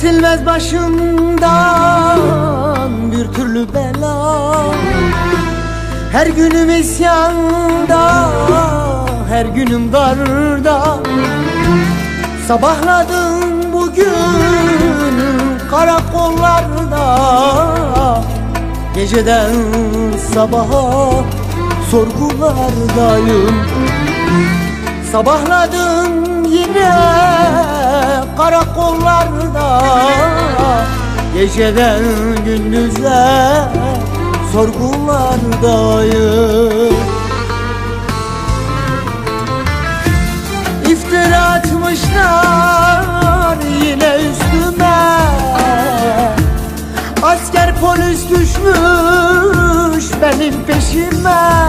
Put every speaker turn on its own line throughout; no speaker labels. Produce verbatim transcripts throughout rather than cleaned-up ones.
Eksilmez başımdan bir türlü bela. Her günüm isyanda, her günüm darda. Sabahladım bugün karakollarda. Geceden sabaha sorgulardayım. Sabahladım yine karakollarda. Geceden gündüze sorgulardayım. İftira atmışlar yine üstüme. Asker polis düşmüş benim peşime.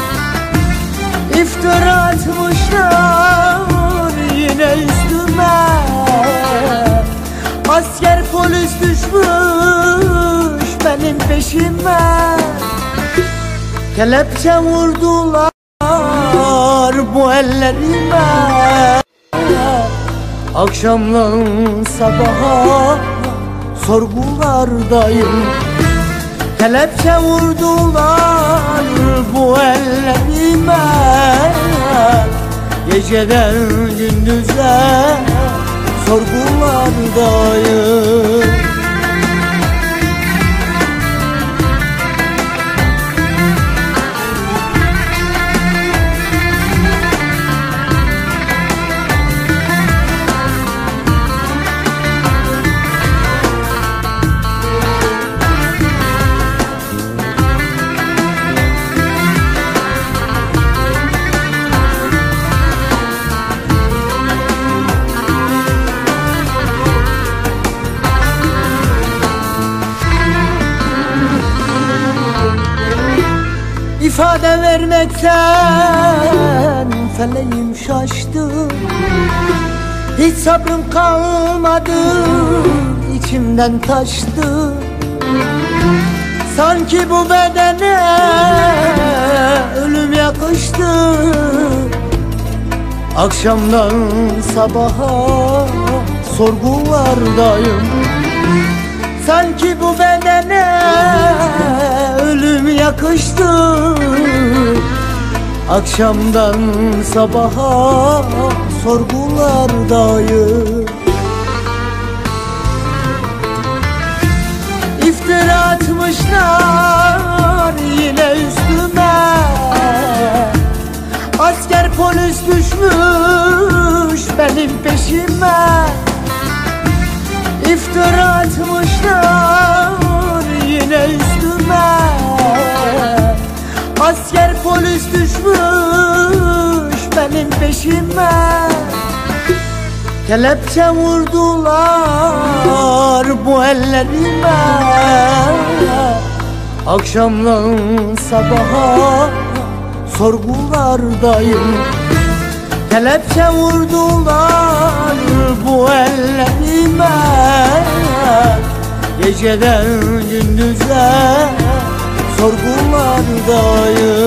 İftira atmışlar yine üstüme. Asker polis düşmüş benim peşime. Kelepçe vurdular bu ellerime. Akşamdan sabaha sorgulardayım. Kelepçe vurdular bu ellerime. Geceden gündüze sorgulardayım. İfade vermekten feleğim şaştı. Hiç sabrım kalmadı, içimden taştı. Sanki bu bedene ölüm yakıştı. Akşamdan sabaha sorgulardayım. Sanki bu bedene ölüm yakıştı. Akşamdan sabaha sorgulardayım. İftira atmışlar yine üstüme. Asker polis düşmüş benim peşime. İftira atmışlar yine üstüme. Asker polis düşmüş benim peşime. Kelepçe vurdular bu ellerime. Akşamdan sabaha sorgulardayım. Kelepçe vurdular bu ellerime. Geceden gündüze sorgulardayım.